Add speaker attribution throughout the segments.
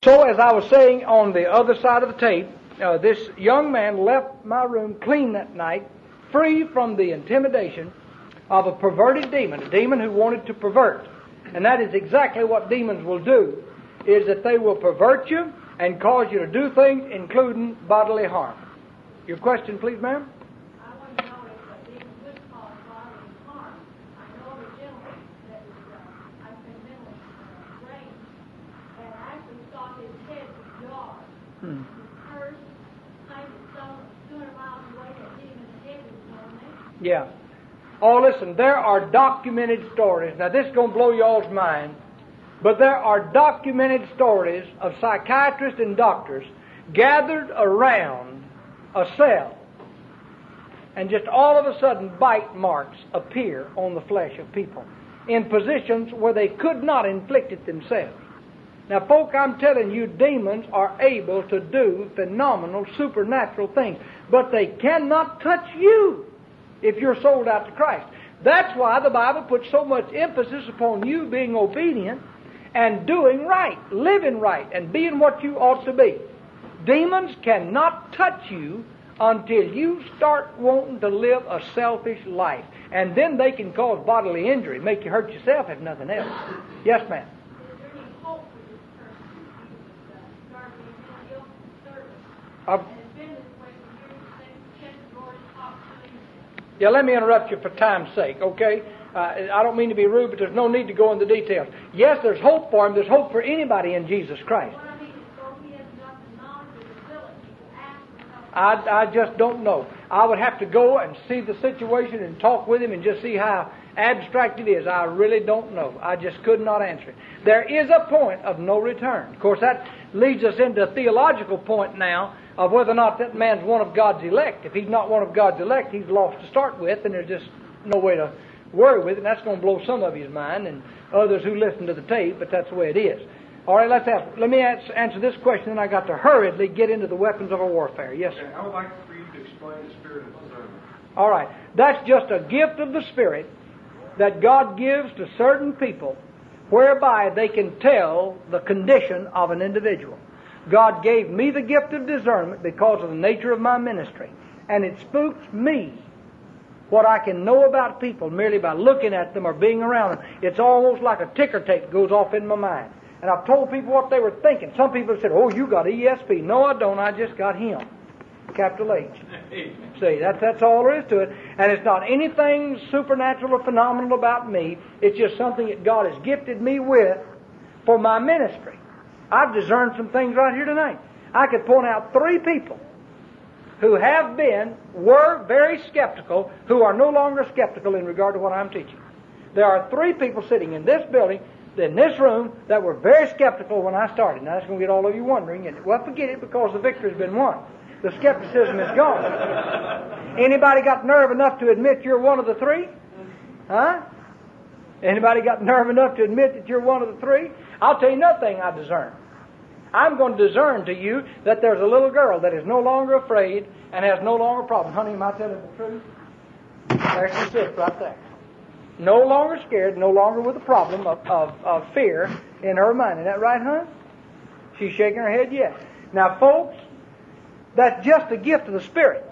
Speaker 1: So as I was saying on the other side of the tape, this young man left my room clean that night, free from the intimidation of a perverted demon, a demon who wanted to pervert. And that is exactly what demons will do, is that they will pervert you and cause you to do things, including bodily harm. Your question, please, ma'am?
Speaker 2: I want to know if a demon would cause bodily harm. I know of a gentleman that was, I've been mentally drained, and I actually saw his head jar. He cursed, kind of some 200 miles away, that demon's head was going there.
Speaker 1: Yeah. Oh, listen, there are documented stories. Now, this is going to blow y'all's mind, but there are documented stories of psychiatrists and doctors gathered around a cell, and just all of a sudden bite marks appear on the flesh of people in positions where they could not inflict it themselves. Now, folk, I'm telling you, demons are able to do phenomenal supernatural things, but they cannot touch you if you're sold out to Christ. That's why the Bible puts so much emphasis upon you being obedient and doing right, living right, and being what you ought to be. Demons cannot touch you until you start wanting to live a selfish life. And then they can cause bodily injury, make you hurt yourself if nothing else. Yes, ma'am?
Speaker 2: Is there any hope for this person who started being ill service? And it's been this way for years, since the Lord has talked to him.
Speaker 1: Yeah, let me interrupt you for time's sake, okay? I don't mean to be rude, but there's no need to go into details. Yes, there's hope for him. There's hope for anybody in Jesus Christ.
Speaker 2: What I mean is, so he has got the knowledge and ability to ask for help.
Speaker 1: I just don't know. I would have to go and see the situation and talk with him and just see how abstract it is. I really don't know. I just could not answer it. There is a point of no return. Of course, that leads us into a theological point now of whether or not that man's one of God's elect. If he's not one of God's elect, he's lost to start with, and there's just no way to worry with it, and that's going to blow some of his mind and others who listen to the tape, but that's the way it is. All right, let me answer this question, and I got to hurriedly get into the weapons of our warfare. Yes, sir.
Speaker 3: I would like for you to explain the spirit of discernment.
Speaker 1: All right, that's just a gift of the Spirit that God gives to certain people whereby they can tell the condition of an individual. God gave me the gift of discernment because of the nature of my ministry, and it spooks me what I can know about people merely by looking at them or being around them. It's almost like a ticker tape goes off in my mind. And I've told people what they were thinking. Some people have said, "Oh, you got ESP." No, I don't. I just got him. Capital H. See, that's all there is to it. And it's not anything supernatural or phenomenal about me. It's just something that God has gifted me with for my ministry. I've discerned some things right here tonight. I could point out 3 people who were very skeptical, who are no longer skeptical in regard to what I'm teaching. There are 3 people sitting in this building, in this room, that were very skeptical when I started. Now, that's going to get all of you wondering. Well, forget it, because the victory's been won. The skepticism is gone. Anybody got nerve enough to admit you're one of the 3? Huh? Anybody got nerve enough to admit that you're one of the 3? I'll tell you another thing I discern. I'm going to discern to you that there's a little girl that is no longer afraid and has no longer a problem. Honey, am I telling the truth? There she sits right there. No longer scared, no longer with a problem of fear in her mind. Isn't that right, hon? She's shaking her head, yes. Now, folks, that's just a gift of the Spirit.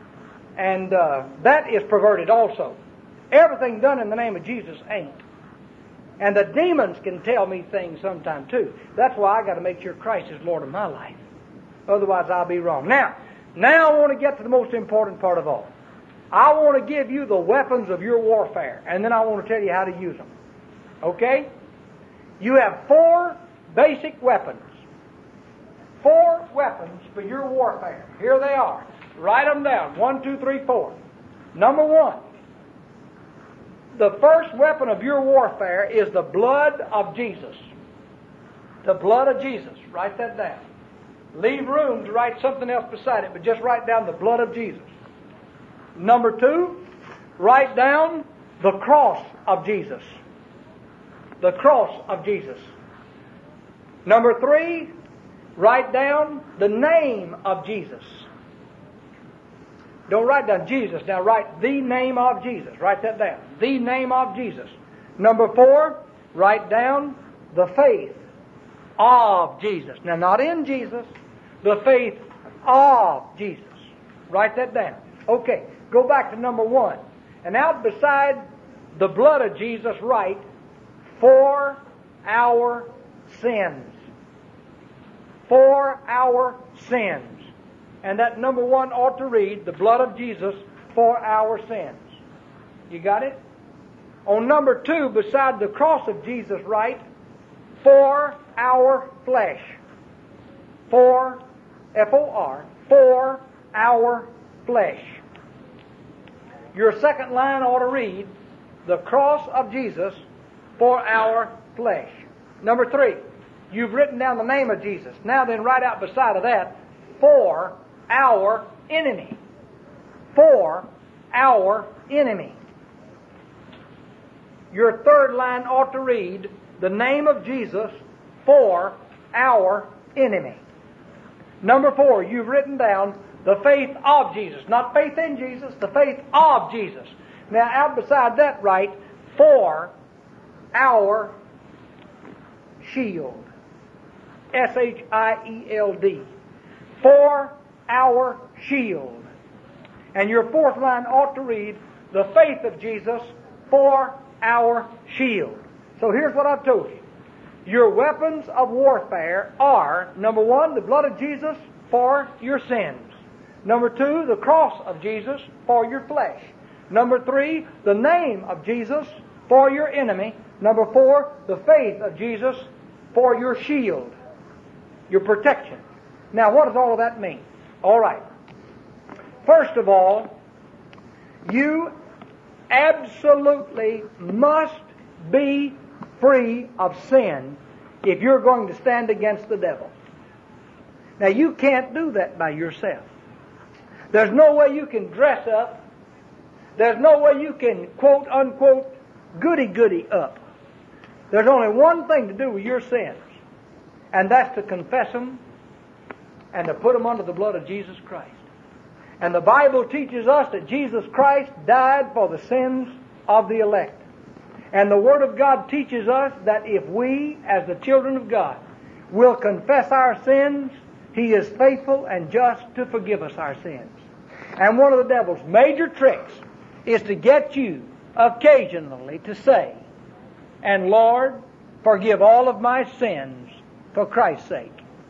Speaker 1: And that is perverted also. Everything done in the name of Jesus ain't. And the demons can tell me things sometime too. That's why I got to make sure Christ is Lord of my life. Otherwise I'll be wrong. Now I want to get to the most important part of all. I want to give you the weapons of your warfare, and then I want to tell you how to use them. Okay? You have 4 basic weapons. 4 weapons for your warfare. Here they are. Write them down. 1, 2, 3, 4. Number 1. The first weapon of your warfare is the blood of Jesus. The blood of Jesus. Write that down. Leave room to write something else beside it, but just write down the blood of Jesus. Number 2, write down the cross of Jesus. The cross of Jesus. Number 3, write down the name of Jesus. Don't write down Jesus. Now write the name of Jesus. Write that down. The name of Jesus. Number 4, write down the faith of Jesus. Now, not in Jesus, the faith of Jesus. Write that down. Okay, go back to number 1. And out beside the blood of Jesus, write, for our sins. For our sins. And that number 1 ought to read, the blood of Jesus for our sins. You got it? On number 2, beside the cross of Jesus, write, for our flesh. For, F-O-R, for our flesh. Your second line ought to read, the cross of Jesus for our flesh. Number 3, you've written down the name of Jesus. Now then, right out beside of that, for our enemy. For our enemy. Your third line ought to read, the name of Jesus for our enemy. Number 4, you've written down the faith of Jesus. Not faith in Jesus, the faith of Jesus. Now, out beside that, write, for our shield. S-H-I-E-L-D. For our shield. And your fourth line ought to read, the faith of Jesus for our shield. So here's what I've told you. Your weapons of warfare are, number 1, the blood of Jesus for your sins. Number 2, the cross of Jesus for your flesh. Number 3, the name of Jesus for your enemy. Number 4, the faith of Jesus for your shield, your protection. Now, what does all of that mean? All right. First of all, you absolutely must be free of sin if you're going to stand against the devil. Now, you can't do that by yourself. There's no way you can dress up. There's no way you can, quote, unquote, goody-goody up. There's only one thing to do with your sins, and that's to confess them and to put them under the blood of Jesus Christ. And the Bible teaches us that Jesus Christ died for the sins of the elect. And the Word of God teaches us that if we, as the children of God, will confess our sins, He is faithful and just to forgive us our sins. And one of the devil's major tricks is to get you occasionally to say, and Lord, forgive all of my sins for Christ's sake.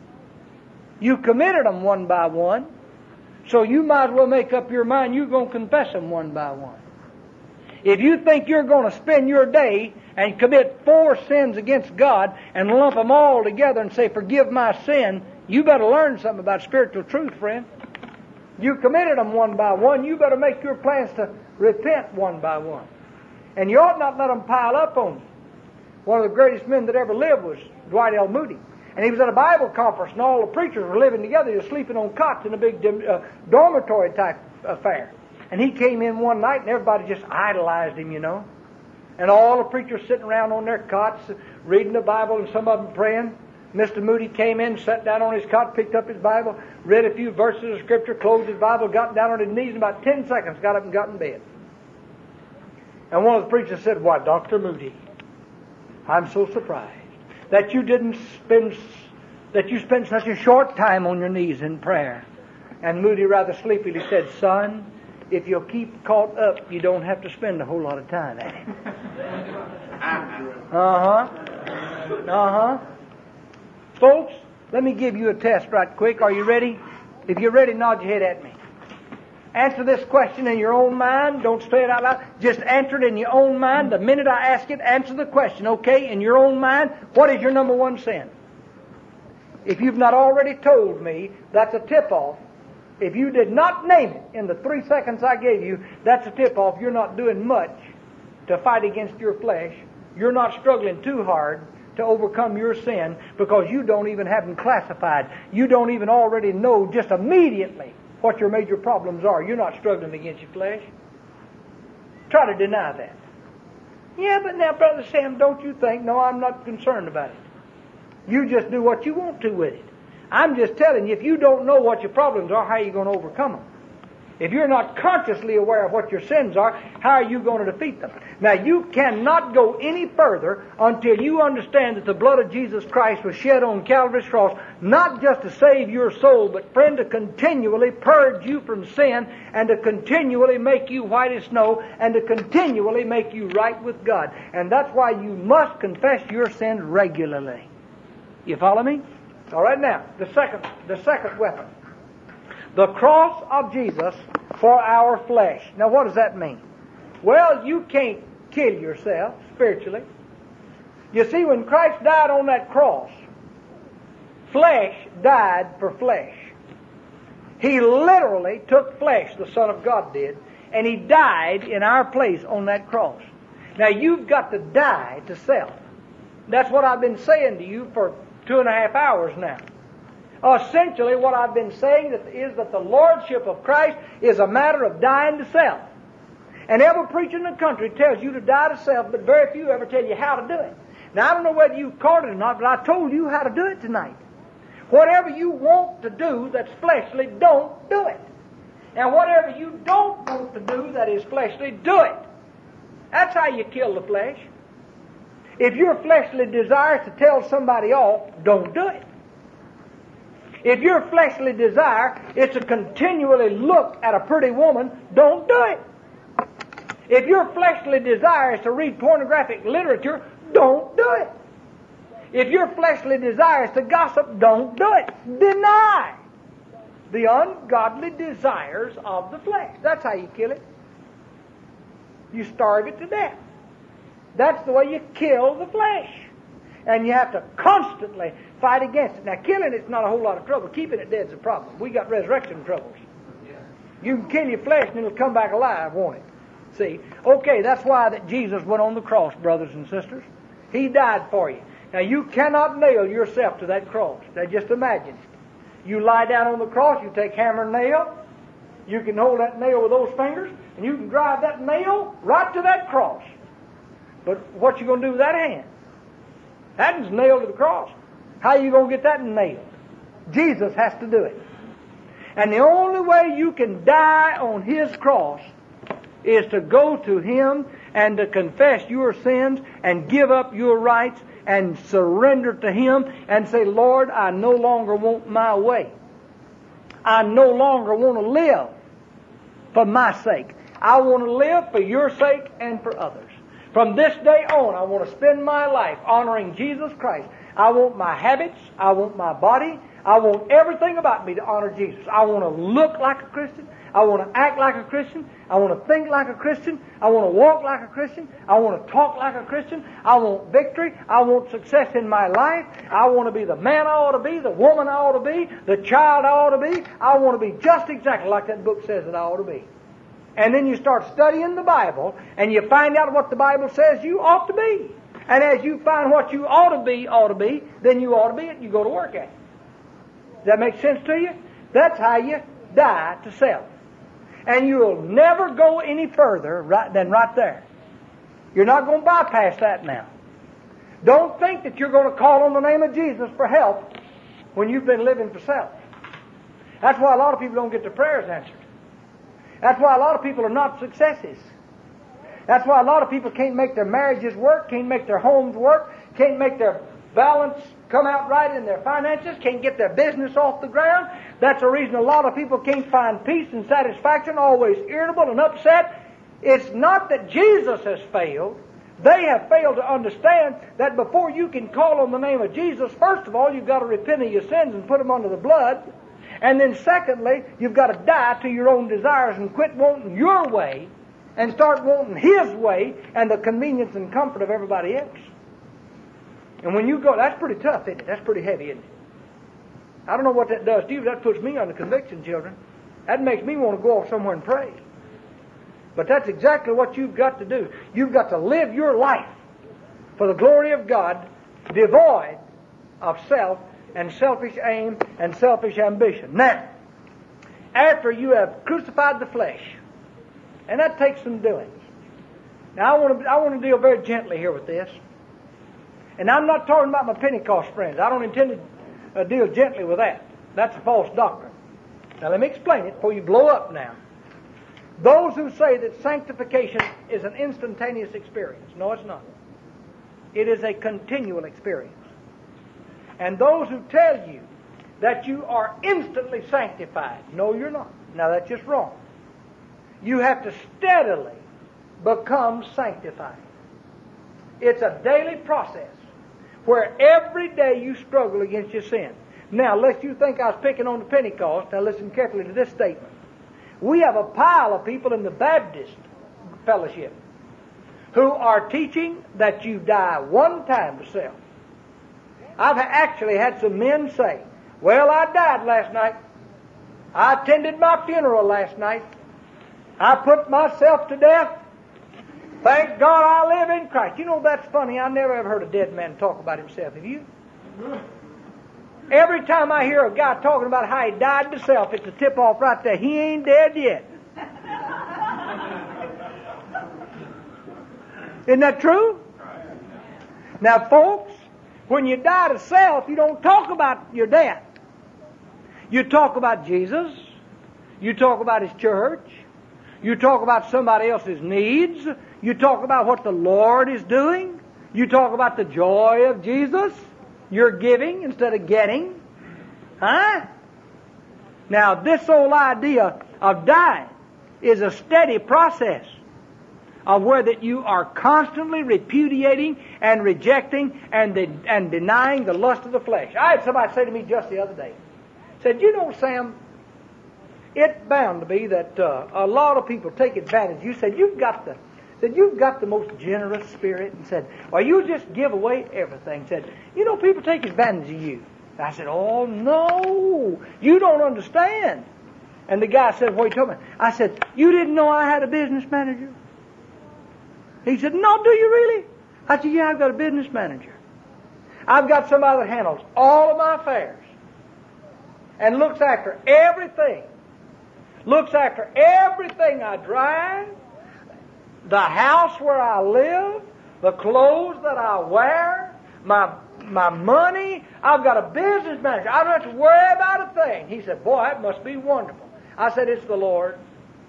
Speaker 1: You committed them one by one, so you might as well make up your mind you're going to confess them one by one. If you think you're going to spend your day and commit 4 sins against God and lump them all together and say, forgive my sin, you better learn something about spiritual truth, friend. You committed them one by one. You better make your plans to repent one by one. And you ought not let them pile up on you. One of the greatest men that ever lived was Dwight L. Moody. And he was at a Bible conference, and all the preachers were living together. They were sleeping on cots in a big dormitory type affair. And he came in one night, and everybody just idolized him, you know. And all the preachers sitting around on their cots, reading the Bible, and some of them praying. Mr. Moody came in, sat down on his cot, picked up his Bible, read a few verses of Scripture, closed his Bible, got down on his knees, in about 10 seconds got up and got in bed. And one of the preachers said, why, Dr. Moody, I'm so surprised that you spent such a short time on your knees in prayer. And Moody rather sleepily said, son, if you'll keep caught up, you don't have to spend a whole lot of time at it. Folks, let me give you a test right quick. Are you ready? If you're ready, nod your head at me. Answer this question in your own mind. Don't say it out loud. Just answer it in your own mind. The minute I ask it, answer the question, okay? In your own mind, what is your number 1 sin? If you've not already told me, that's a tip-off. If you did not name it in the 3 seconds I gave you, that's a tip-off. You're not doing much to fight against your flesh. You're not struggling too hard to overcome your sin because you don't even have them classified. You don't even already know just immediately what your major problems are. You're not struggling against your flesh. Try to deny that. Yeah, but now, Brother Sam, don't you think? No, I'm not concerned about it. You just do what you want to with it. I'm just telling you, if you don't know what your problems are, how are you going to overcome them? If you're not consciously aware of what your sins are, how are you going to defeat them? Now, you cannot go any further until you understand that the blood of Jesus Christ was shed on Calvary's cross, not just to save your soul, but, friend, to continually purge you from sin and to continually make you white as snow and to continually make you right with God. And that's why you must confess your sins regularly. You follow me? All right, now, the second weapon. The cross of Jesus for our flesh. Now, what does that mean? Well, you can't kill yourself spiritually. You see, when Christ died on that cross, flesh died for flesh. He literally took flesh, the Son of God did, and He died in our place on that cross. Now, you've got to die to self. That's what I've been saying to you for 2.5 hours now. Essentially, what I've been saying is that the Lordship of Christ is a matter of dying to self. And every preacher in the country tells you to die to self, but very few ever tell you how to do it. Now, I don't know whether you caught it or not, but I told you how to do it tonight. Whatever you want to do that's fleshly, don't do it. And whatever you don't want to do that is fleshly, do it. That's how you kill the flesh. If your fleshly desire is to tell somebody off, don't do it. If your fleshly desire is to continually look at a pretty woman, don't do it. If your fleshly desire is to read pornographic literature, don't do it. If your fleshly desire is to gossip, don't do it. Deny the ungodly desires of the flesh. That's how you kill it. You starve it to death. That's the way you kill the flesh. And you have to constantly fight against it. Now, killing it's not a whole lot of trouble. Keeping it dead's a problem. We got resurrection troubles. You can kill your flesh and it'll come back alive, won't it? See? Okay, that's why that Jesus went on the cross, brothers and sisters. He died for you. Now, you cannot nail yourself to that cross. Now, just imagine. You lie down on the cross, you take hammer and nail. You can hold that nail with those fingers, and you can drive that nail right to that cross. But what you going to do with that hand? That is nailed to the cross. How are you going to get that nailed? Jesus has to do it. And the only way you can die on His cross is to go to Him and to confess your sins and give up your rights and surrender to Him and say, Lord, I no longer want my way. I no longer want to live for my sake. I want to live for your sake and for others. From this day on, I want to spend my life honoring Jesus Christ. I want my habits. I want my body. I want everything about me to honor Jesus. I want to look like a Christian. I want to act like a Christian. I want to think like a Christian. I want to walk like a Christian. I want to talk like a Christian. I want victory. I want success in my life. I want to be the man I ought to be, the woman I ought to be, the child I ought to be. I want to be just exactly like that book says that I ought to be. And then you start studying the Bible, and you find out what the Bible says you ought to be. And as you find what you ought to be, then you ought to be it, and you go to work at it. Does that make sense to you? That's how you die to self. And you'll never go any further than right there. You're not going to bypass that now. Don't think that you're going to call on the name of Jesus for help when you've been living for self. That's why a lot of people don't get their prayers answered. That's why a lot of people are not successes. That's why a lot of people can't make their marriages work, can't make their homes work, can't make their balance come out right in their finances, can't get their business off the ground. That's the reason a lot of people can't find peace and satisfaction, always irritable and upset. It's not that Jesus has failed. They have failed to understand that before you can call on the name of Jesus, first of all, you've got to repent of your sins and put them under the blood. And then secondly, you've got to die to your own desires and quit wanting your way and start wanting His way and the convenience and comfort of everybody else. And when you go, that's pretty tough, isn't it? That's pretty heavy, isn't it? I don't know what that does to you, but that puts me under conviction, children. That makes me want to go off somewhere and pray. But that's exactly what you've got to do. You've got to live your life for the glory of God, devoid of self and selfish aim and selfish ambition. Now, after you have crucified the flesh, and that takes some doing. Now, I want to deal very gently here with this. And I'm not talking about my Pentecost friends. I don't intend to deal gently with that. That's a false doctrine. Now, let me explain it before you blow up now. Those who say that sanctification is an instantaneous experience. No, it's not. It is a continual experience. And those who tell you that you are instantly sanctified, no, you're not. Now, that's just wrong. You have to steadily become sanctified. It's a daily process where every day you struggle against your sin. Now, lest you think I was picking on the Pentecost, now listen carefully to this statement. We have a pile of people in the Baptist fellowship who are teaching that you die one time to self. I've actually had some men say, well, I died last night. I attended my funeral last night. I put myself to death. Thank God I live in Christ. You know, that's funny. I never ever heard a dead man talk about himself. Have you? Every time I hear a guy talking about how he died to self, it's a tip-off right there. He ain't dead yet. Isn't that true? Now, folks, when you die to self, you don't talk about your death. You talk about Jesus. You talk about His church. You talk about somebody else's needs. You talk about what the Lord is doing. You talk about the joy of Jesus. You're giving instead of getting. Huh? Now, this whole idea of dying is a steady process of where that you are constantly repudiating and rejecting and denying the lust of the flesh. I had somebody say to me just the other day, said, you know, Sam, it's bound to be that a lot of people take advantage. You said, you've got the most generous spirit, and said, well, you just give away everything. Said, you know, people take advantage of you. I said, oh, no, you don't understand. And the guy said, what are you talking about? I said, you didn't know I had a business manager? He said, no, do you really? I said, yeah, I've got a business manager. I've got somebody that handles all of my affairs and looks after everything. Looks after everything I drive, the house where I live, the clothes that I wear, my money. I've got a business manager. I don't have to worry about a thing. He said, boy, that must be wonderful. I said, it's the Lord.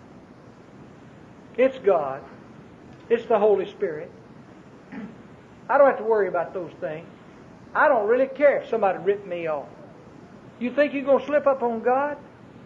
Speaker 1: It's God. It's the Holy Spirit. I don't have to worry about those things. I don't really care if somebody ripped me off. You think you're going to slip up on God?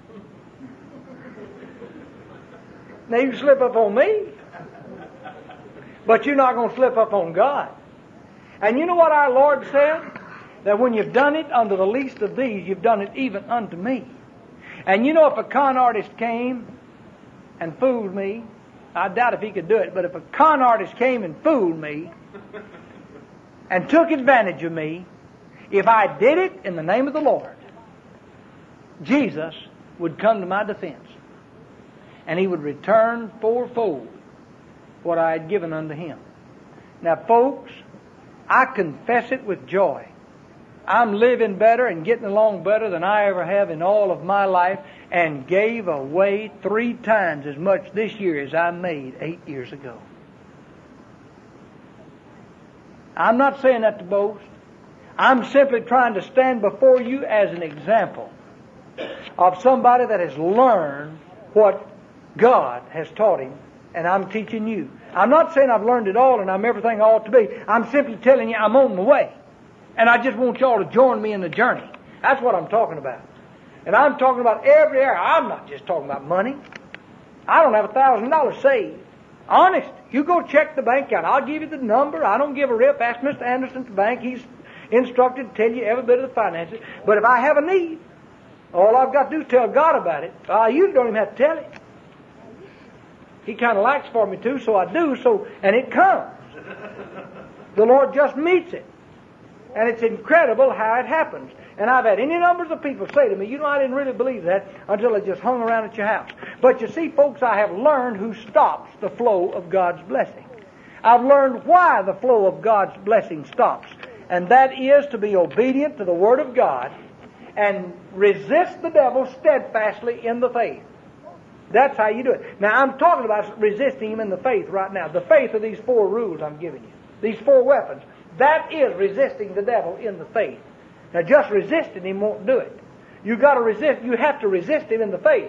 Speaker 1: Now, you can slip up on me, but you're not going to slip up on God. And you know what our Lord said? That when you've done it unto the least of these, you've done it even unto me. And you know, if a con artist came and fooled me, I doubt if he could do it, but if a con artist came and fooled me and took advantage of me, if I did it in the name of the Lord, Jesus would come to my defense. And He would return fourfold what I had given unto Him. Now, folks, I confess it with joy. I'm living better and getting along better than I ever have in all of my life, and gave away 3 times as much this year as I made 8 years ago. I'm not saying that to boast. I'm simply trying to stand before you as an example of somebody that has learned what God has taught him, and I'm teaching you. I'm not saying I've learned it all and I'm everything I ought to be. I'm simply telling you I'm on the way. And I just want y'all to join me in the journey. That's what I'm talking about. And I'm talking about every area. I'm not just talking about money. I don't have $1,000 saved. Honest. You go check the bank account. I'll give you the number. I don't give a rip. Ask Mr. Anderson at the bank. He's instructed to tell you every bit of the finances. But if I have a need, all I've got to do is tell God about it. I usually don't even have to tell Him. He kind of likes for me to, so I do, and it comes. The Lord just meets it. And it's incredible how it happens. And I've had any numbers of people say to me, you know, I didn't really believe that until it just hung around at your house. But you see, folks, I have learned who stops the flow of God's blessing. I've learned why the flow of God's blessing stops. And that is to be obedient to the Word of God and resist the devil steadfastly in the faith. That's how you do it. Now, I'm talking about resisting him in the faith right now. The faith of these 4 rules I'm giving you. These 4 weapons. That is resisting the devil in the faith. Now, just resisting him won't do it. You got to resist. You have to resist him in the faith.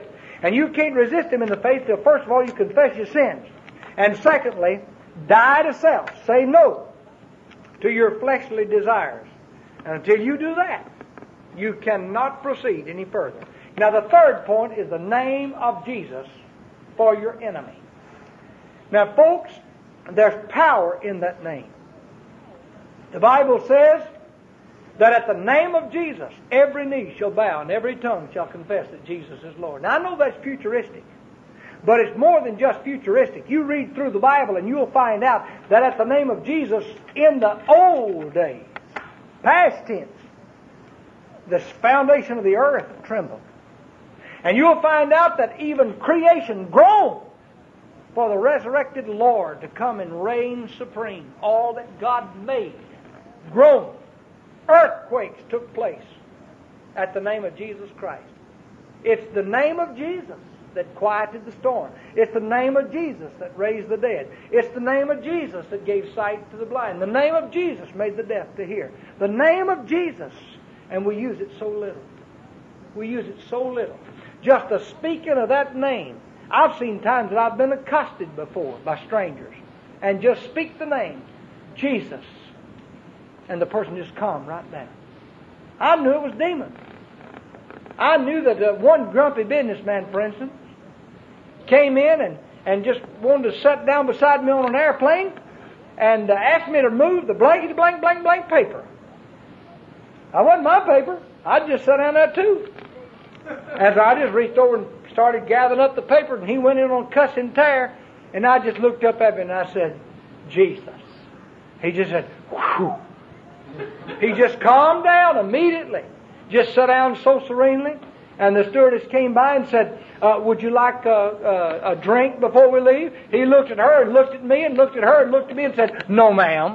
Speaker 1: And you can't resist Him in the faith till, first of all, you confess your sins. And secondly, die to self. Say no to your fleshly desires. And until you do that, you cannot proceed any further. Now, the third point is the name of Jesus for your enemy. Now, folks, there's power in that name. The Bible says that at the name of Jesus, every knee shall bow and every tongue shall confess that Jesus is Lord. Now, I know that's futuristic, but it's more than just futuristic. You read through the Bible and you'll find out that at the name of Jesus, in the old days, past tense, the foundation of the earth trembled. And you'll find out that even creation groaned for the resurrected Lord to come and reign supreme. All that God made groaned. Earthquakes took place at the name of Jesus Christ. It's the name of Jesus that quieted the storm. It's the name of Jesus that raised the dead. It's the name of Jesus that gave sight to the blind. The name of Jesus made the deaf to hear. The name of Jesus, and we use it so little. We use it so little. Just the speaking of that name. I've seen times that I've been accosted before by strangers and just speak the name, Jesus, and the person just calmed right down. I knew it was demons. I knew that one grumpy businessman, for instance, came in and just wanted to sit down beside me on an airplane and asked me to move the blankety blank paper. That wasn't my paper. I just sat down there too. And so I just reached over and started gathering up the paper, and he went in on cuss and tear, and I just looked up at him and I said, Jesus. He just said, whew. He just calmed down immediately. Just sat down so serenely. And the stewardess came by and said, would you like a drink before we leave? He looked at her and looked at me and looked at her and looked at me and said, no, ma'am.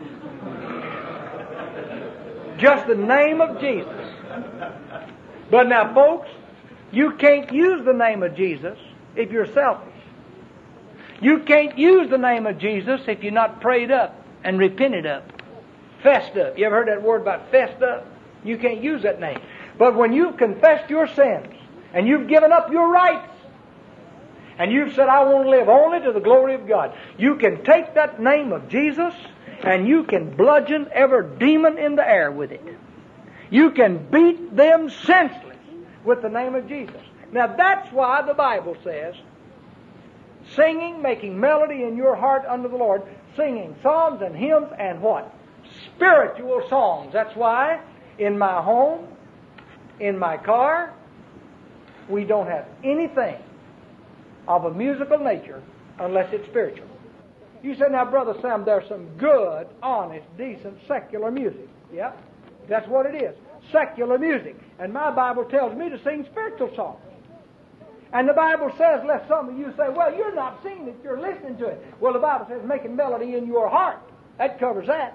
Speaker 1: Just the name of Jesus. But now, folks, you can't use the name of Jesus if you're selfish. You can't use the name of Jesus if you're not prayed up and repented up. Fessed up. You ever heard that word about fessed up? You can't use that name. But when you've confessed your sins and you've given up your rights and you've said, I want to live only to the glory of God, you can take that name of Jesus and you can bludgeon every demon in the air with it. You can beat them senseless with the name of Jesus. Now that's why the Bible says, singing, making melody in your heart unto the Lord, singing psalms and hymns and what? Spiritual songs. That's why in my home, in my car, we don't have anything of a musical nature unless it's spiritual. You say, now, Brother Sam, there's some good, honest, decent, secular music. Yeah, that's what it is. Secular music. And my Bible tells me to sing spiritual songs. And the Bible says, lest some of you say, well, you're not singing it, you're listening to it. Well, the Bible says making melody in your heart. That covers that.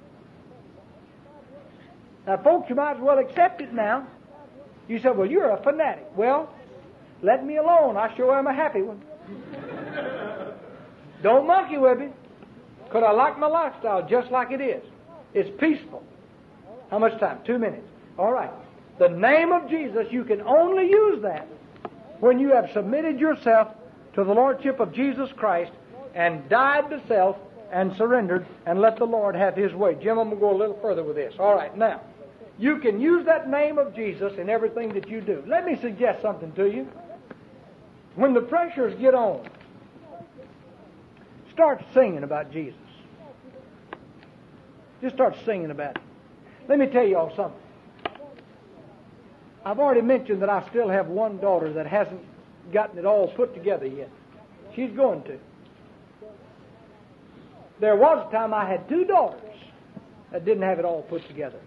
Speaker 1: Now, folks, you might as well accept it now. You say, well, you're a fanatic. Well, let me alone. I sure am a happy one. Don't monkey with me. Because I like my lifestyle just like it is. It's peaceful. How much time? 2 minutes. All right. The name of Jesus, you can only use that when you have submitted yourself to the Lordship of Jesus Christ and died to self and surrendered and let the Lord have His way. Jim, I'm going to go a little further with this. All right. Now, you can use that name of Jesus in everything that you do. Let me suggest something to you. When the pressures get on, start singing about Jesus. Just start singing about it. Let me tell you all something. I've already mentioned that I still have one daughter that hasn't gotten it all put together yet. She's going to. There was a time I had 2 daughters that didn't have it all put together.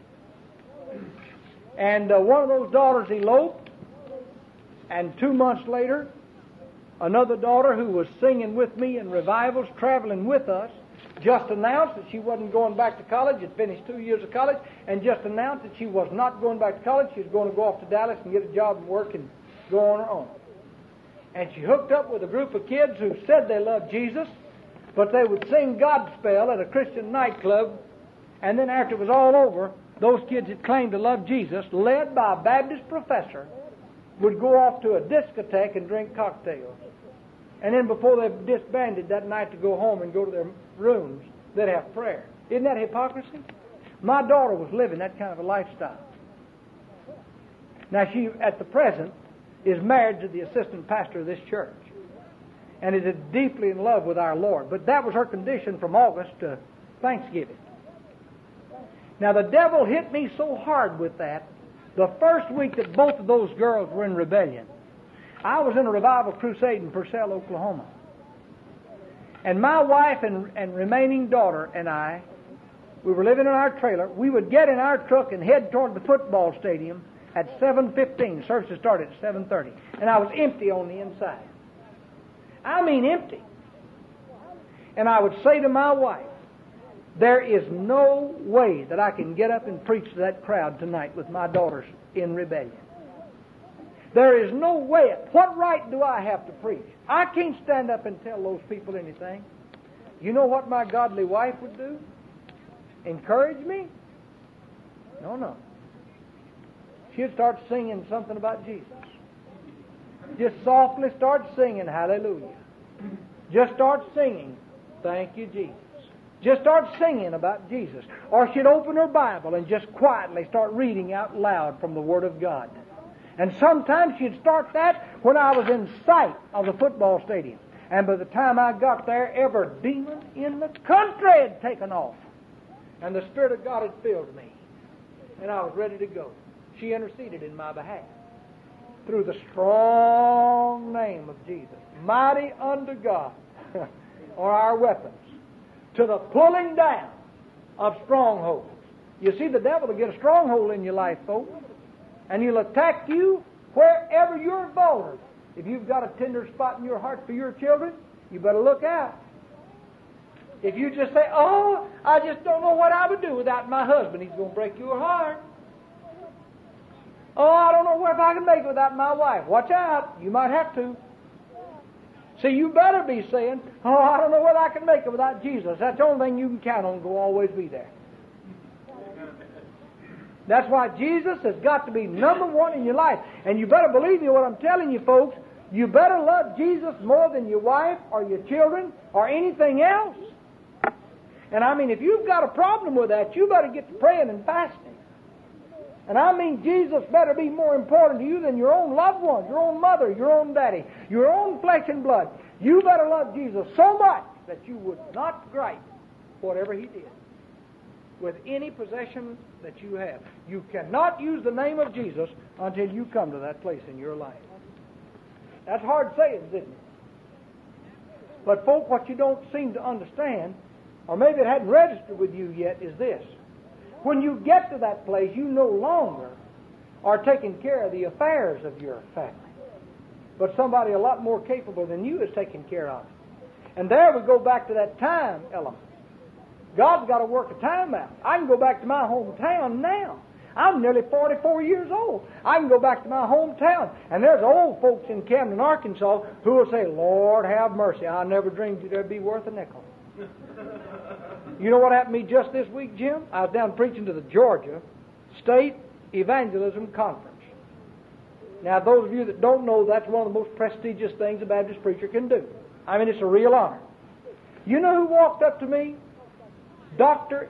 Speaker 1: And one of those daughters eloped, and 2 months later, another daughter who was singing with me in revivals, traveling with us, just announced that she wasn't going back to college, had finished 2 years of college, and just announced that she was not going back to college. She was going to go off to Dallas and get a job and work and go on her own. And she hooked up with a group of kids who said they loved Jesus, but they would sing Godspell at a Christian nightclub, and then after it was all over, those kids that claimed to love Jesus, led by a Baptist professor, would go off to a discotheque and drink cocktails. And then before they disbanded that night to go home and go to their rooms, they'd have prayer. Isn't that hypocrisy? My daughter was living that kind of a lifestyle. Now she, at the present, is married to the assistant pastor of this church and is deeply in love with our Lord. But that was her condition from August to Thanksgiving. Now the devil hit me so hard with that the first week that both of those girls were in rebellion. I was in a revival crusade in Purcell, Oklahoma. And my wife and remaining daughter and I, we were living in our trailer. We would get in our truck and head toward the football stadium at 7:15. Services started at 7:30. And I was empty on the inside. I mean empty. And I would say to my wife, there is no way that I can get up and preach to that crowd tonight with my daughters in rebellion. There is no way. What right do I have to preach? I can't stand up and tell those people anything. You know what my godly wife would do? Encourage me? No. She'd start singing something about Jesus. Just softly start singing hallelujah. Just start singing thank you, Jesus. Just start singing about Jesus. Or she'd open her Bible and just quietly start reading out loud from the Word of God. And sometimes she'd start that when I was in sight of the football stadium. And by the time I got there, every demon in the country had taken off. And the Spirit of God had filled me. And I was ready to go. She interceded in my behalf. Through the strong name of Jesus. Mighty unto God are our weapons. To the pulling down of strongholds. You see, the devil will get a stronghold in your life, folks. And he'll attack you wherever you're vulnerable. If you've got a tender spot in your heart for your children, you better look out. If you just say, oh, I just don't know what I would do without my husband, he's going to break your heart. Oh, I don't know if I can make it without my wife. Watch out. You might have to. See, you better be saying, oh, I don't know whether I can make it without Jesus. That's the only thing you can count on, will always be there. That's why Jesus has got to be number one in your life. And you better believe me what I'm telling you, folks. You better love Jesus more than your wife or your children or anything else. And I mean, if you've got a problem with that, you better get to praying and fasting. And I mean, Jesus better be more important to you than your own loved ones, your own mother, your own daddy, your own flesh and blood. You better love Jesus so much that you would not gripe whatever He did with any possession that you have. You cannot use the name of Jesus until you come to that place in your life. That's hard saying, isn't it? But folk, what you don't seem to understand, or maybe it hadn't registered with you yet, is this. When you get to that place, you no longer are taking care of the affairs of your family. But somebody a lot more capable than you is taking care of it. And there we go back to that time element. God's got to work a time out. I can go back to my hometown now. I'm nearly 44 years old. I can go back to my hometown. And there's old folks in Camden, Arkansas, who will say, Lord, have mercy. I never dreamed you'd ever be worth a nickel. You know what happened to me just this week, Jim? I was down preaching to the Georgia State Evangelism Conference. Now, those of you that don't know, that's one of the most prestigious things a Baptist preacher can do. I mean, it's a real honor. You know who walked up to me? Dr.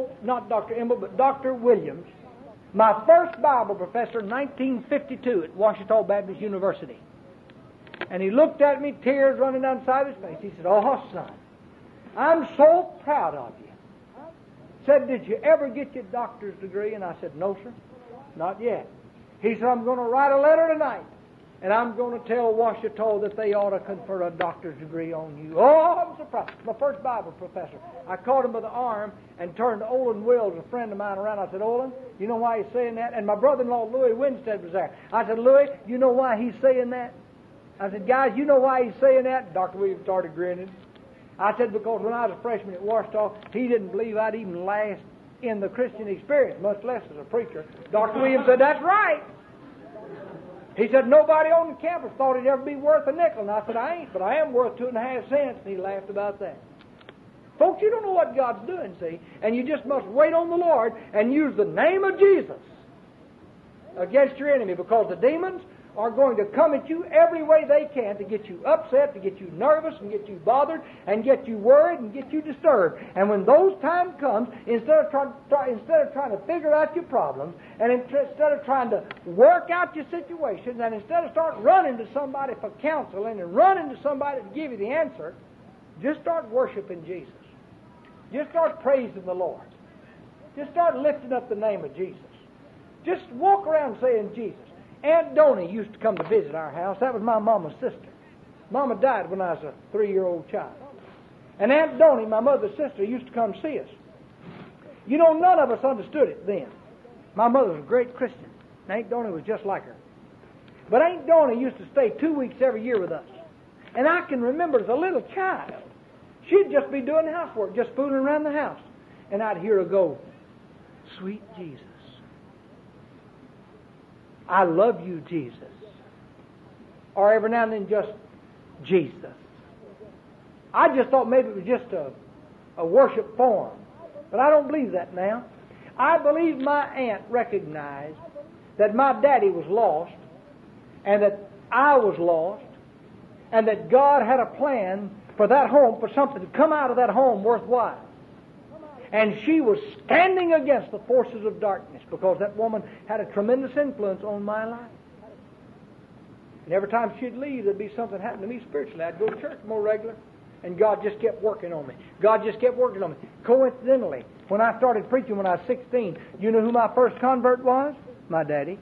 Speaker 1: Williams, my first Bible professor in 1952 at Ouachita Baptist University. And he looked at me, tears running down the side of his face. He said, oh, son, I'm so proud of you. Said, did you ever get your doctor's degree? And I said, no, sir, not yet. He said, I'm going to write a letter tonight, and I'm going to tell Ouachita that they ought to confer a doctor's degree on you. Oh, I'm surprised. My first Bible professor. I caught him by the arm and turned to Olin Wills, a friend of mine, around. I said, Olin, you know why he's saying that? And my brother-in-law, Louis Winstead, was there. I said, Louis, you know why he's saying that? I said, guys, you know why he's saying that? Dr. Williams started grinning. I said, because when I was a freshman at Ouachita, he didn't believe I'd even last in the Christian experience, much less as a preacher. Dr. Williams said, that's right. He said, nobody on the campus thought he'd ever be worth a nickel. And I said, I ain't, but I am worth 2.5 cents. And he laughed about that. Folks, you don't know what God's doing, see? And you just must wait on the Lord and use the name of Jesus against your enemy, because the demons are going to come at you every way they can to get you upset, to get you nervous, and get you bothered, and get you worried, and get you disturbed. And when those time comes, instead of trying to figure out your problems, and instead of trying to work out your situations, and instead of start running to somebody for counseling and running to somebody to give you the answer, just start worshiping Jesus. Just start praising the Lord. Just start lifting up the name of Jesus. Just walk around saying Jesus. Aunt Donnie used to come to visit our house. That was my mama's sister. Mama died when I was a 3-year-old child. And Aunt Donnie, my mother's sister, used to come see us. You know, none of us understood it then. My mother was a great Christian. And Aunt Donnie was just like her. But Aunt Donnie used to stay 2 weeks every year with us. And I can remember as a little child, she'd just be doing housework, just fooling around the house. And I'd hear her go, "Sweet Jesus. I love you, Jesus." Or every now and then just, "Jesus." I just thought maybe it was just a worship form. But I don't believe that now. I believe my aunt recognized that my daddy was lost, and that I was lost, and that God had a plan for that home, for something to come out of that home worthwhile. And she was standing against the forces of darkness because that woman had a tremendous influence on my life. And every time she'd leave, there'd be something happen to me spiritually. I'd go to church more regular, and God just kept working on me. God just kept working on me. Coincidentally, when I started preaching when I was 16, you know who my first convert was? My daddy.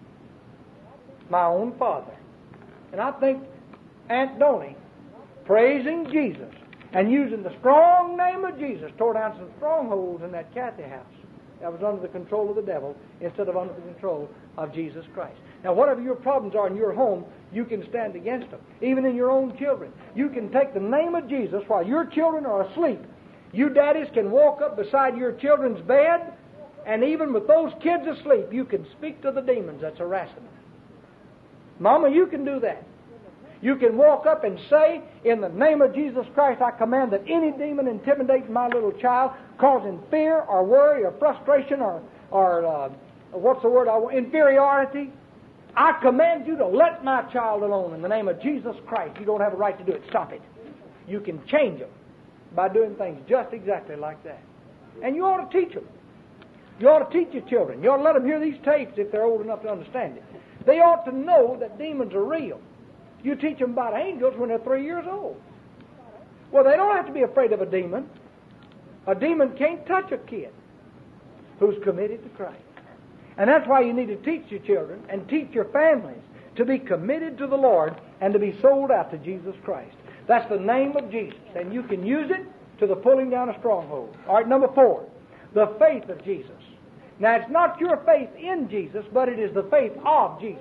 Speaker 1: My own father. And I think Aunt Donnie, praising Jesus and using the strong name of Jesus, tore down some strongholds in that Kathy house that was under the control of the devil instead of under the control of Jesus Christ. Now, whatever your problems are in your home, you can stand against them. Even in your own children. You can take the name of Jesus while your children are asleep. You daddies can walk up beside your children's bed, and even with those kids asleep, you can speak to the demons that's harassing them. Mama, you can do that. You can walk up and say, "In the name of Jesus Christ, I command that any demon intimidating my little child, causing fear or worry or frustration or what's the word? Inferiority, I command you to let my child alone in the name of Jesus Christ. You don't have a right to do it. Stop it." You can change them by doing things just exactly like that. And you ought to teach them. You ought to teach your children. You ought to let them hear these tapes if they're old enough to understand it. They ought to know that demons are real. You teach them about angels when they're 3 years old. Well, they don't have to be afraid of a demon. A demon can't touch a kid who's committed to Christ. And that's why you need to teach your children and teach your families to be committed to the Lord and to be sold out to Jesus Christ. That's the name of Jesus, and you can use it to the pulling down of strongholds. All right, number 4, the faith of Jesus. Now, it's not your faith in Jesus, but it is the faith of Jesus.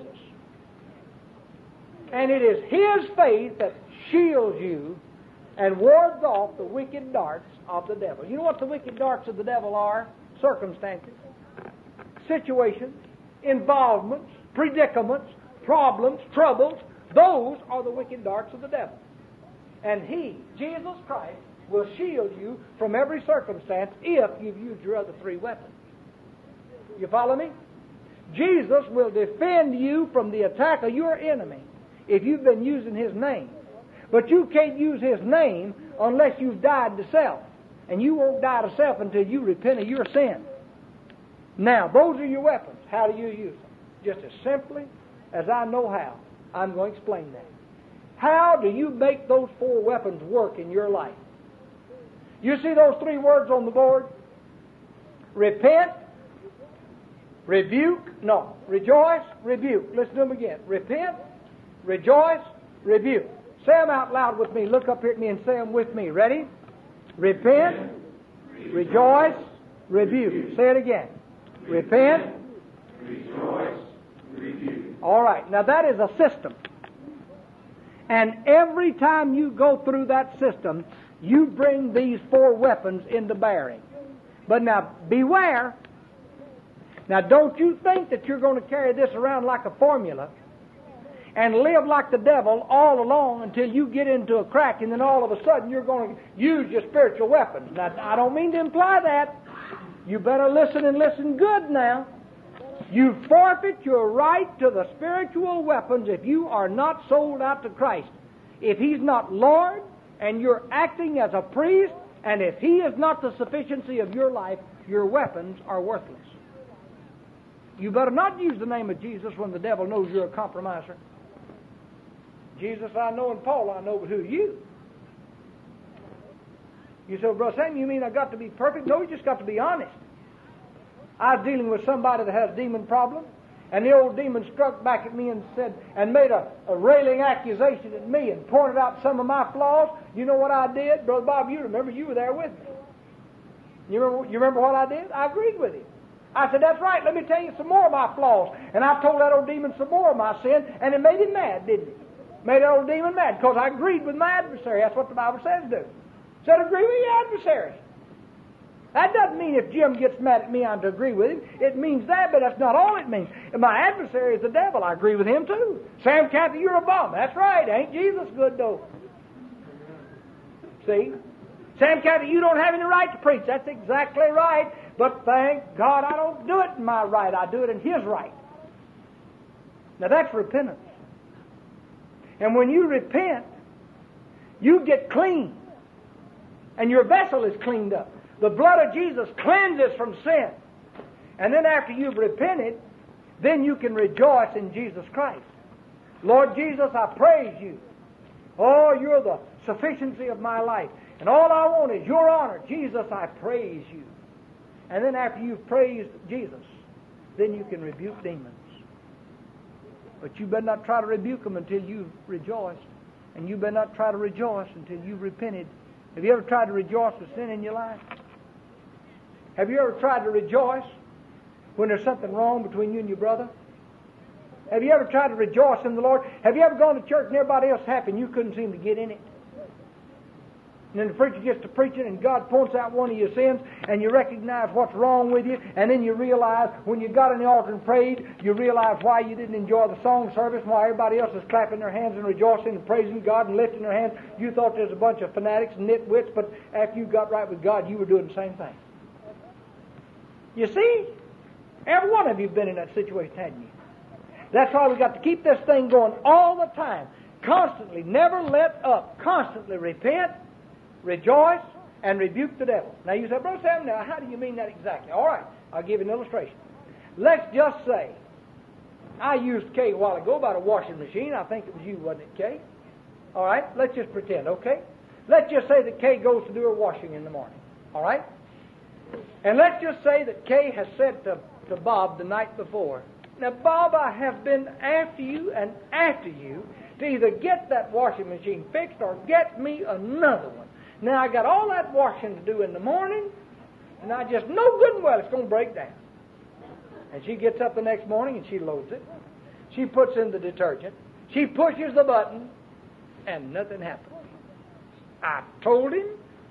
Speaker 1: And it is His faith that shields you and wards off the wicked darts of the devil. You know what the wicked darts of the devil are? Circumstances, situations, involvements, predicaments, problems, troubles. Those are the wicked darts of the devil. And He, Jesus Christ, will shield you from every circumstance if you've used your other 3 weapons. You follow me? Jesus will defend you from the attack of your enemy if you've been using His name. But you can't use His name unless you've died to self. And you won't die to self until you repent of your sin. Now, those are your weapons. How do you use them? Just as simply as I know how, I'm going to explain that. How do you make those 4 weapons work in your life? You see those 3 words on the board? Repent, rejoice, rebuke. Listen to them again. Repent, rejoice, rebuke. Say them out loud with me. Look up here at me and say them with me. Ready? Repent, rejoice, rebuke. Say it again. Repent,
Speaker 3: Rejoice, rebuke.
Speaker 1: All right. Now that is a system. And every time you go through that system, you bring these 4 weapons into bearing. But now, beware. Now, don't you think that you're going to carry this around like a formula and live like the devil all along until you get into a crack, and then all of a sudden you're going to use your spiritual weapons. Now, I don't mean to imply that. You better listen and listen good now. You forfeit your right to the spiritual weapons if you are not sold out to Christ. If He's not Lord, and you're acting as a priest, and if He is not the sufficiency of your life, your weapons are worthless. You better not use the name of Jesus when the devil knows you're a compromiser. Jesus I know and Paul I know, but who are you? You say, well, Brother Sam, you mean I got to be perfect? No, you just got to be honest. I was dealing with somebody that had a demon problem, and the old demon struck back at me and said, and made a railing accusation at me and pointed out some of my flaws. You know what I did? Brother Bob, you remember, you were there with me. You remember what I did? I agreed with him. I said, that's right, let me tell you some more of my flaws. And I told that old demon some more of my sin, and it made him mad, didn't it? Made that old demon mad, because I agreed with my adversary. That's what the Bible says do. It said agree with your adversary. That doesn't mean if Jim gets mad at me, I'm to agree with him. It means that, but that's not all it means. And my adversary is the devil. I agree with him too. Sam Cathy, you're a bum. That's right. Ain't Jesus good though? See? Sam Cathy, you don't have any right to preach. That's exactly right. But thank God I don't do it in my right. I do it in His right. Now that's repentance. And when you repent, you get clean. And your vessel is cleaned up. The blood of Jesus cleanses from sin. And then after you've repented, then you can rejoice in Jesus Christ. Lord Jesus, I praise You. Oh, You're the sufficiency of my life. And all I want is Your honor. Jesus, I praise You. And then after you've praised Jesus, then you can rebuke demons. But you better not try to rebuke them until you've rejoiced. And you better not try to rejoice until you've repented. Have you ever tried to rejoice with sin in your life? Have you ever tried to rejoice when there's something wrong between you and your brother? Have you ever tried to rejoice in the Lord? Have you ever gone to church and everybody else happy and you couldn't seem to get in it? And then the preacher gets to preaching and God points out one of your sins and you recognize what's wrong with you, and then you realize when you got in the altar and prayed, you realize why you didn't enjoy the song service, why everybody else is clapping their hands and rejoicing and praising God and lifting their hands. You thought there was a bunch of fanatics and nitwits, but after you got right with God, you were doing the same thing. You see? Every one of you have been in that situation, hadn't you? That's why we've got to keep this thing going all the time. Constantly, never let up. Constantly repent, rejoice, and rebuke the devil. Now you say, Brother Sam, now how do you mean that exactly? All right, I'll give you an illustration. Let's just say, I used Kay a while ago about a washing machine. I think it was you, wasn't it, Kay? All right, let's just pretend, okay? Let's just say that Kay goes to do her washing in the morning. All right? And let's just say that Kay has said to Bob the night before, now, Bob, I have been after you and after you to either get that washing machine fixed or get me another one. Now, I got all that washing to do in the morning, and I just know good and well it's going to break down. And she gets up the next morning and she loads it. She puts in the detergent. She pushes the button, and nothing happens. I told him.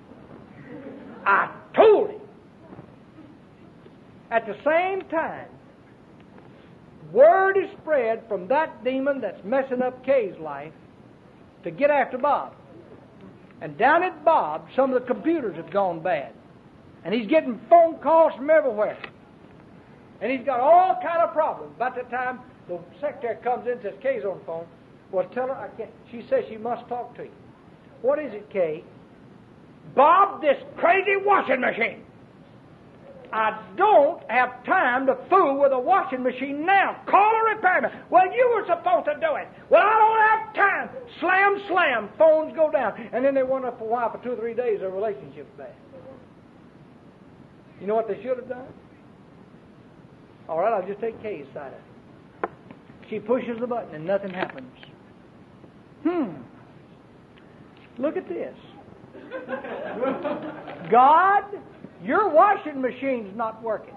Speaker 1: At the same time, word is spread from that demon that's messing up Kay's life to get after Bob. And down at Bob, some of the computers have gone bad. And he's getting phone calls from everywhere. And he's got all kind of problems. About the time the secretary comes in and says, Kay's on the phone. Well, tell her I can't. She says she must talk to you. What is it, Kay? Bob, this crazy washing machine. I don't have time to fool with a washing machine now. Call a repairman. Well, you were supposed to do it. Well, I don't have time. Slam, slam. Phones go down. And then they wonder for a while, for 2 or 3 days, their relationship's bad. You know what they should have done? All right, I'll just take Kay's side of it. She pushes the button and nothing happens. Look at this. God, your washing machine's not working.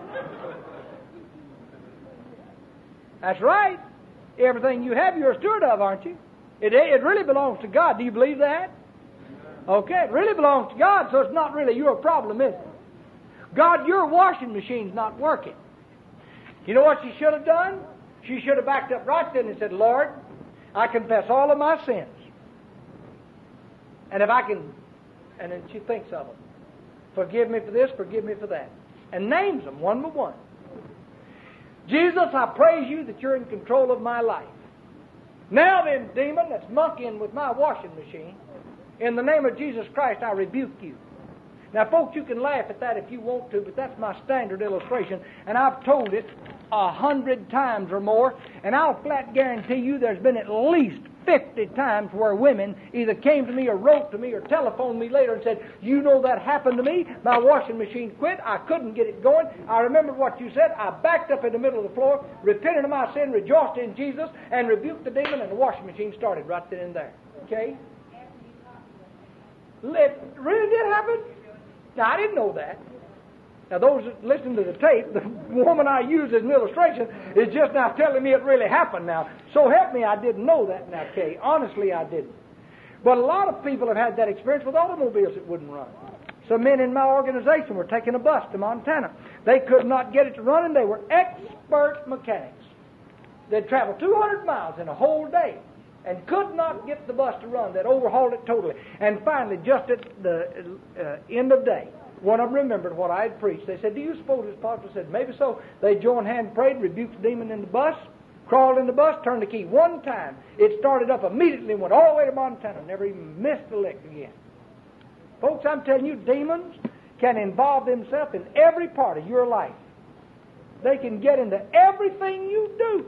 Speaker 1: That's right. Everything you have, you're a steward of, aren't you? It really belongs to God. Do you believe that? Okay, it really belongs to God, so it's not really your problem, is it? God, your washing machine's not working. You know what she should have done? She should have backed up right then and said, Lord, I confess all of my sins. And if I can, and then she thinks of them. Forgive me for this, forgive me for that. And names them one by one. Jesus, I praise you that you're in control of my life. Now then, demon that's monkeying with my washing machine, in the name of Jesus Christ, I rebuke you. Now, folks, you can laugh at that if you want to, but that's my standard illustration, and I've told it 100 times or more, and I'll flat guarantee you there's been at least 50 times where women either came to me or wrote to me or telephoned me later and said, you know that happened to me. My washing machine quit. I couldn't get it going. I remembered what you said. I backed up in the middle of the floor, repented of my sin, rejoiced in Jesus, and rebuked the demon, and the washing machine started right then and there. Okay? It really did happen? Now, I didn't know that. Now, those that listen to the tape, the woman I use as an illustration is just now telling me it really happened now. So help me, I didn't know that now, Kay. Honestly, I didn't. But a lot of people have had that experience with automobiles that wouldn't run. Some men in my organization were taking a bus to Montana. They could not get it to run, and they were expert mechanics. They'd travel 200 miles in a whole day and could not get the bus to run. They'd overhauled it totally. And finally, just at the end of day, one of them remembered what I had preached. They said, do you suppose it's possible? I said, maybe so. They joined hands, prayed, rebuked the demon in the bus, crawled in the bus, turned the key one time. It started up immediately and went all the way to Montana, never even missed a lick again. Folks, I'm telling you, demons can involve themselves in every part of your life. They can get into everything you do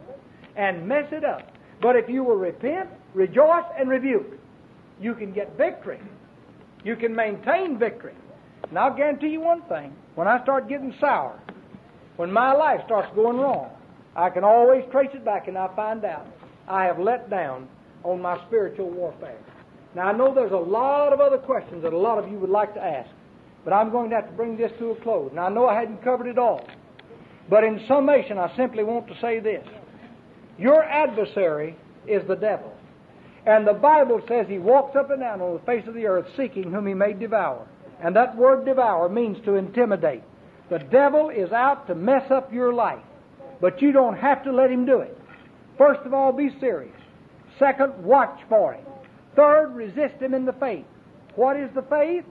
Speaker 1: and mess it up. But if you will repent, rejoice, and rebuke, you can get victory. You can maintain victory. And I'll guarantee you one thing. When I start getting sour, when my life starts going wrong, I can always trace it back and I find out I have let down on my spiritual warfare. Now, I know there's a lot of other questions that a lot of you would like to ask, but I'm going to have to bring this to a close. Now, I know I hadn't covered it all, but in summation, I simply want to say this. Your adversary is the devil. And the Bible says he walks up and down on the face of the earth seeking whom he may devour. And that word devour means to intimidate. The devil is out to mess up your life. But you don't have to let him do it. First of all, be serious. Second, watch for him. Third, resist him in the faith. What is the faith?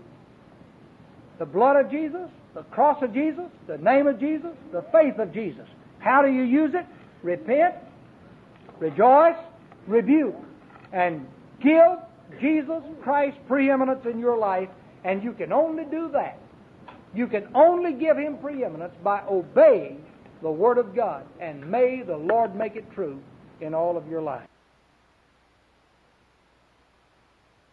Speaker 1: The blood of Jesus, the cross of Jesus, the name of Jesus, the faith of Jesus. How do you use it? Repent, rejoice, rebuke, and give Jesus Christ preeminence in your life. And you can only do that. You can only give him preeminence by obeying the Word of God. And may the Lord make it true in all of your life.